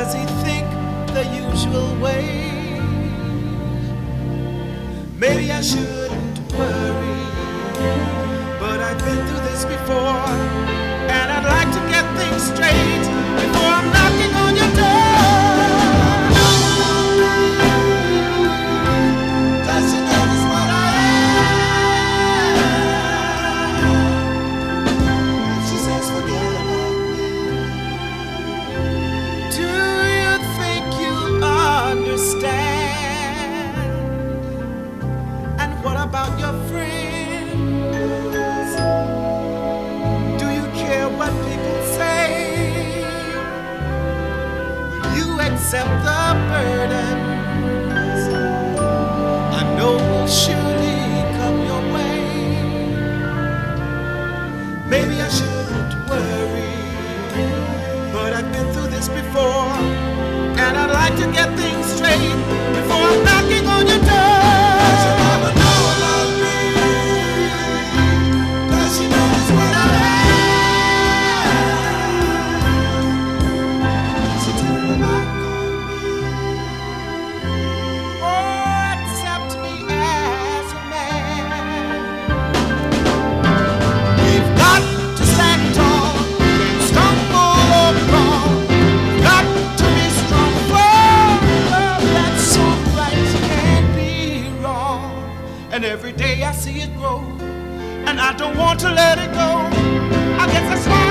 Does he think the usual way? Maybe I shouldn't worry, but I've been through this before, and I'd like to get things straight before I'm knocking on your door. Does she notice what I am? She says forget about me. Do you think you understand? And what about your friends? Do you care what people say? You accept the burdens I know will surely come your way. Maybe I shouldn't worry, but I've been through this before, and I'd like to get things straight before I'm knocking on your door. Does your mama know about me? Does she notice what I am? She told me about me. Oh, accept me as a man. We've got to stand tall, stumble or fall. We've got to be strong for love that's so right can't be wrong. And every day I see it grow, and I don't want to let it go. I guess that's why